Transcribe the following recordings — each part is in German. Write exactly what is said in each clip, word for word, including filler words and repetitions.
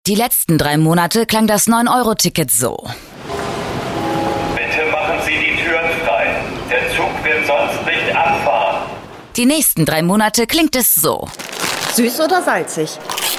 Die letzten drei Monate klang das neun Euro Ticket so. Bitte machen Sie die Türen frei. Der Zug wird sonst nicht abfahren. Die nächsten drei Monate klingt es so. Süß oder salzig?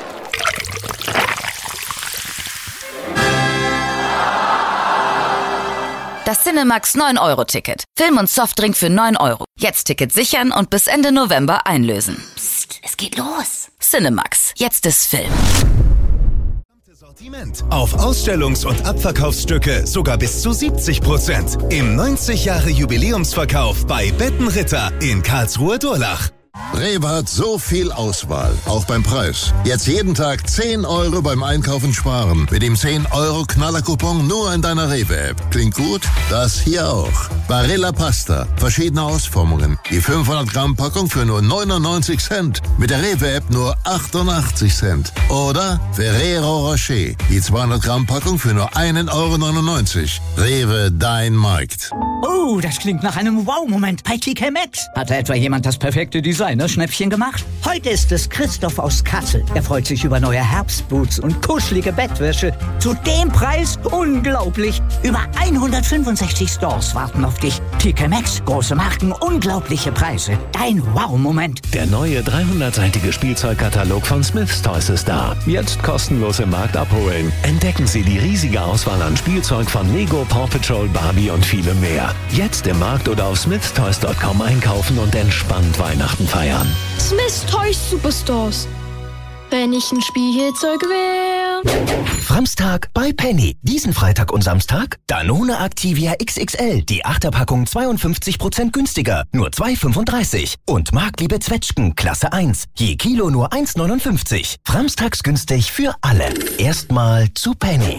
Das Cinemax neun Euro Ticket. Film und Softdrink für neun Euro. Jetzt Ticket sichern und bis Ende November einlösen. Psst, es geht los. Cinemax. Jetzt ist Film. Sortiment auf Ausstellungs- und Abverkaufsstücke sogar bis zu siebzig Prozent. Im neunzig Jahre Jubiläumsverkauf bei Bettenritter in Karlsruhe-Durlach. Rewe hat so viel Auswahl, auch beim Preis. Jetzt jeden Tag zehn Euro beim Einkaufen sparen. Mit dem zehn Euro Knallercoupon nur in deiner Rewe-App. Klingt gut? Das hier auch. Barilla Pasta. Verschiedene Ausformungen. Die fünfhundert Gramm Packung für nur neunundneunzig Cent. Mit der Rewe-App nur achtundachtzig Cent. Oder Ferrero Rocher. Die zweihundert Gramm Packung für nur einen Euro neunundneunzig. Rewe, dein Markt. Oh, das klingt nach einem Wow-Moment bei T K Maxx. Hat da etwa jemand das perfekte Designer-Schnäppchen gemacht? Heute ist es Christoph aus Kassel. Er freut sich über neue Herbstboots und kuschelige Bettwäsche. Zu dem Preis? Unglaublich! Über hundertfünfundsechzig Stores warten auf dich. T K Maxx, große Marken, unglaubliche Preise. Dein Wow-Moment. Der neue dreihundertseitige Spielzeugkatalog von Smith's Toys ist da. Jetzt kostenlos im Markt abholen. Entdecken Sie die riesige Auswahl an Spielzeug von Lego, Paw Patrol, Barbie und vielem mehr. Jetzt im Markt oder auf smiths toys dot com einkaufen und entspannt Weihnachten feiern. Smith's Toys Superstores. Wenn ich ein Spielzeug wäre. Framstag bei Penny. Diesen Freitag und Samstag Danone Activia X X L. Die Achterpackung zweiundfünfzig Prozent günstiger. Nur zwei fünfunddreißig. Und Marktliebe Zwetschgen Klasse eins. Je Kilo nur eins neunundfünfzig. Framstags günstig für alle. Erstmal zu Penny.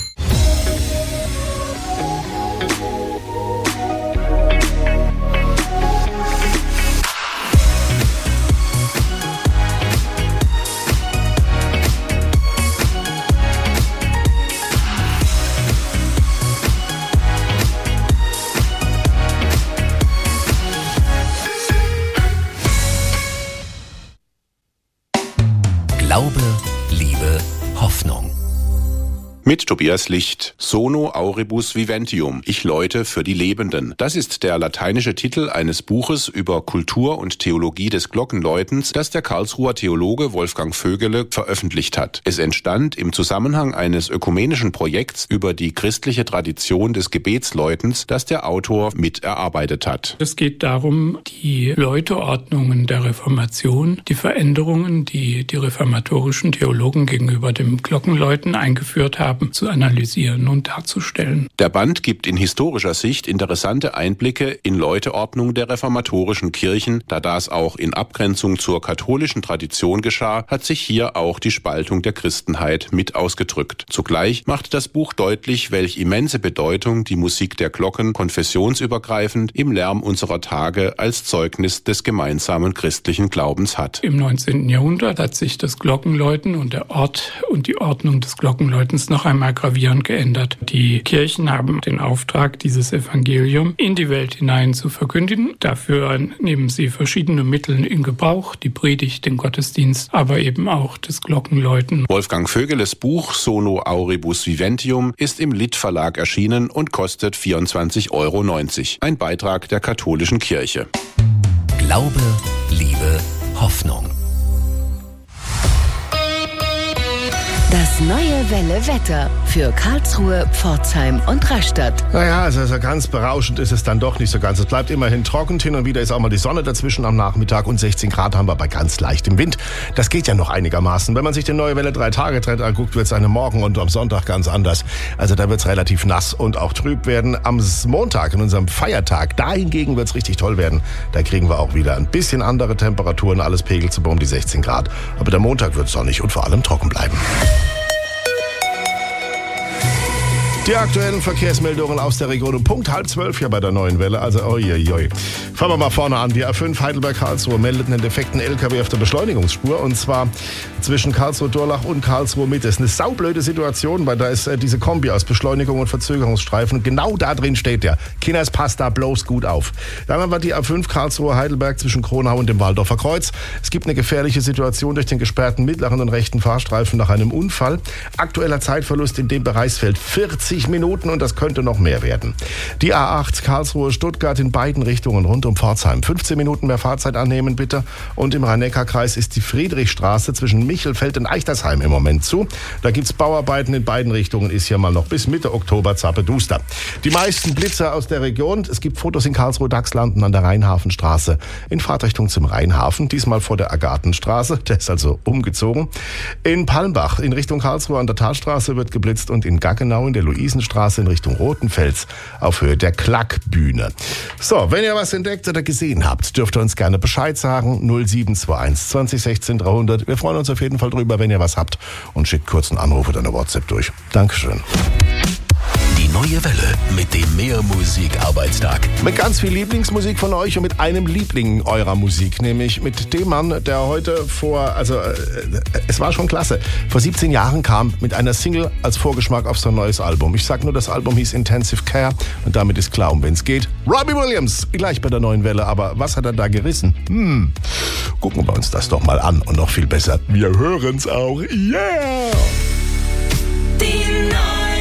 Glaube, Liebe, Hoffnung. Mit Tobias Licht. Sono auribus viventium. Ich läute für die Lebenden. Das ist der lateinische Titel eines Buches über Kultur und Theologie des Glockenläutens, das der Karlsruher Theologe Wolfgang Vögele veröffentlicht hat. Es entstand im Zusammenhang eines ökumenischen Projekts über die christliche Tradition des Gebetsläutens, das der Autor mit erarbeitet hat. Es geht darum, die Läuteordnungen der Reformation, die Veränderungen, die die reformatorischen Theologen gegenüber dem Glockenläuten eingeführt haben, zu analysieren und darzustellen. Der Band gibt in historischer Sicht interessante Einblicke in Läuteordnung der reformatorischen Kirchen. Da das auch in Abgrenzung zur katholischen Tradition geschah, hat sich hier auch die Spaltung der Christenheit mit ausgedrückt. Zugleich macht das Buch deutlich, welch immense Bedeutung die Musik der Glocken konfessionsübergreifend im Lärm unserer Tage als Zeugnis des gemeinsamen christlichen Glaubens hat. Im neunzehnten Jahrhundert hat sich das Glockenläuten und der Ort und die Ordnung des Glockenläutens noch einmal gravierend geändert. Die Kirchen haben den Auftrag, dieses Evangelium in die Welt hinein zu verkündigen. Dafür nehmen sie verschiedene Mittel in Gebrauch, die Predigt, den Gottesdienst, aber eben auch das Glockenläuten. Wolfgang Vögeles Buch Sono auribus viventium ist im Litt Verlag erschienen und kostet vierundzwanzig Euro neunzig. Ein Beitrag der katholischen Kirche. Glaube, Liebe, Hoffnung. Das neue Welle Wetter für Karlsruhe, Pforzheim und Rastatt. Naja, also so ganz berauschend ist es dann doch nicht so ganz. Es bleibt immerhin trocken. Hin und wieder ist auch mal die Sonne dazwischen am Nachmittag und sechzehn Grad haben wir bei ganz leichtem Wind. Das geht ja noch einigermaßen. Wenn man sich den neue Welle drei Tage Trend anguckt, wird es am Morgen und am Sonntag ganz anders. Also da wird es relativ nass und auch trüb werden. Am Montag, in unserem Feiertag, da hingegen wird es richtig toll werden. Da kriegen wir auch wieder ein bisschen andere Temperaturen. Alles pegelt so um die sechzehn Grad. Aber der Montag wird sonnig und vor allem trocken bleiben. Die aktuellen Verkehrsmeldungen aus der Region um Punkt halb zwölf hier bei der neuen Welle. Also, oi, oi, oi. Fangen wir mal vorne an. Die A fünf Heidelberg-Karlsruhe meldet einen defekten L K W auf der Beschleunigungsspur. Und zwar zwischen Karlsruhe-Dorlach und Karlsruhe-Mitte. Das ist eine saublöde Situation, weil da ist äh, diese Kombi aus Beschleunigung und Verzögerungsstreifen. Genau da drin steht der. Kinders, passt da bloß gut auf. Dann haben wir die A fünf Karlsruhe-Heidelberg zwischen Kronau und dem Waldorfer Kreuz. Es gibt eine gefährliche Situation durch den gesperrten mittleren und rechten Fahrstreifen nach einem Unfall. Aktueller Zeitverlust in dem Bereichsfeld vierzig Minuten und das könnte noch mehr werden. Die A acht Karlsruhe-Stuttgart in beiden Richtungen rund um Pforzheim. fünfzehn Minuten mehr Fahrzeit annehmen bitte. Und im Rhein-Neckar-Kreis ist die Friedrichstraße zwischen Michelfeld und Eichtersheim im Moment zu. Da gibt's Bauarbeiten in beiden Richtungen, ist hier mal noch bis Mitte Oktober zappeduster. Die meisten Blitzer aus der Region. Es gibt Fotos in Karlsruhe-Dachslanden an der Rheinhafenstraße in Fahrtrichtung zum Rheinhafen, diesmal vor der Agathenstraße. Der ist also umgezogen. In Palmbach in Richtung Karlsruhe an der Talstraße wird geblitzt und in Gaggenau in der Luisenstraße in Richtung Rotenfels auf Höhe der Klackbühne. So, wenn ihr was entdeckt oder gesehen habt, dürft ihr uns gerne Bescheid sagen. null sieben zwei eins zwanzig sechzehn dreihundert. Wir freuen uns auf jeden Fall drüber, wenn ihr was habt und schickt kurz einen Anruf oder eine WhatsApp durch. Dankeschön. Die neue Welle mit dem Mehr-Musik-Arbeitstag. Mit ganz viel Lieblingsmusik von euch und mit einem Liebling eurer Musik, nämlich mit dem Mann, der heute vor, also äh, es war schon klasse, vor siebzehn Jahren kam mit einer Single als Vorgeschmack auf sein neues Album. Ich sag nur, das Album hieß Intensive Care und damit ist klar, um wen es geht. Robbie Williams, gleich bei der neuen Welle, aber was hat er da gerissen? Hm, gucken wir uns das doch mal an und noch viel besser, wir hören's auch. Yeah! Die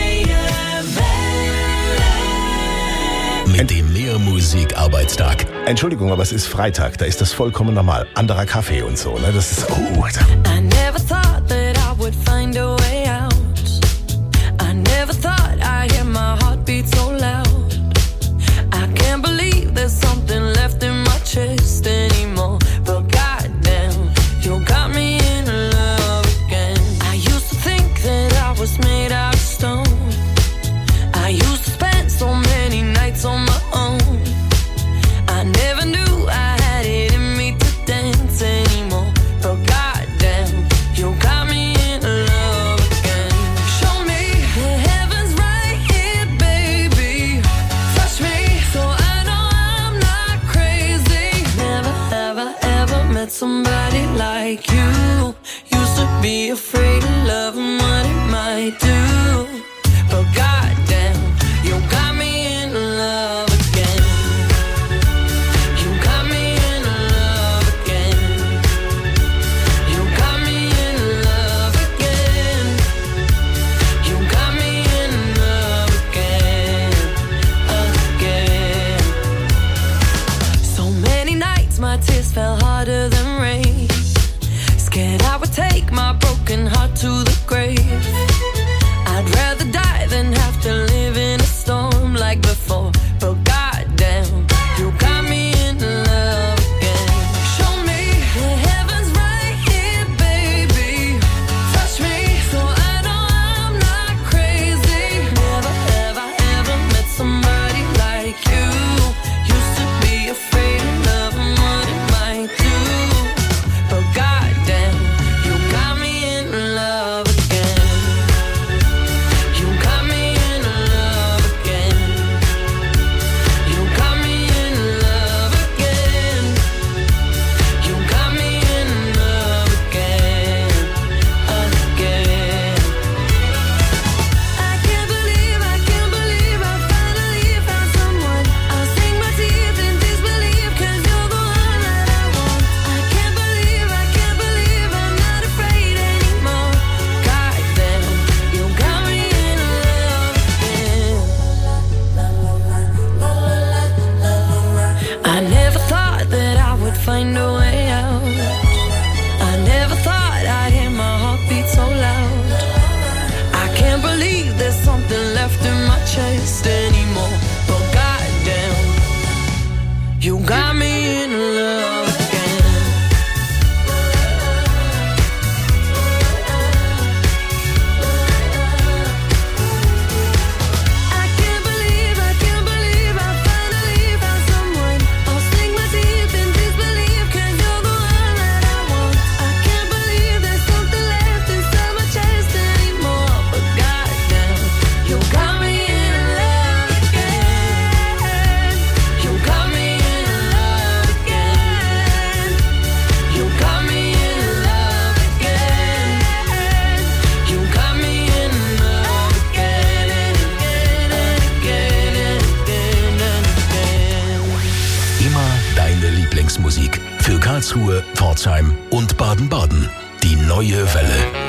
mit dem Mehr-Musik-Arbeitstag. Entschuldigung, aber es ist Freitag, da ist das vollkommen normal. Anderer Kaffee und so, ne? Das ist, oh, Alter. I never thought that I would find a way out. I never thought I'd hear my heartbeat so loud. I can't believe there's something left in my chest anymore. But goddamn, you got me in love again. I used to think that I was made out of stone. I used to spend so many nights on my own. I never knew I had it in me to dance anymore. But goddamn, you got me in love again. Show me the heavens right here, baby. Touch me so I know I'm not crazy. Never, ever, ever met somebody like you. Used to be afraid of love and what it might do. But goddamn, you got me in love again. You got me in love again. You got me in love again. You got me in love again, again. So many nights my tears fell harder than rain. Scared I would take my broken heart to the grave. Volksmusik für Karlsruhe, Pforzheim und Baden-Baden. Die neue Welle.